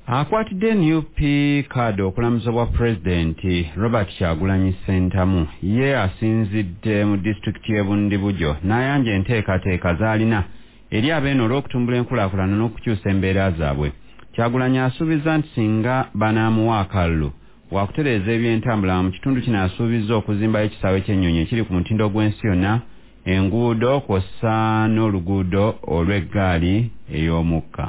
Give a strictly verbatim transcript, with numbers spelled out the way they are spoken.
Akwatidde N U P card okulamuza bwa President Robert Kyagulanyi Ssentamu ye asinzidde mu disitulikiti y'e Bundibujo n'ayanja enteekateeka z'alina eri abeeno olw'okutumbula enkulaakulana n'okukyusa embeera zaabwe. Kyagulanyi asuubiza nti singa banaamuwa akalulu waakutereeza eby'entambula mu kitundu kino asuubizza okuzimbayo ekisaawe ky'ennyonyi ekiri ku mutindo gw'ensi yonna, enguudo kw'ossa n'oluguudo olw'eggaali ey'omukka.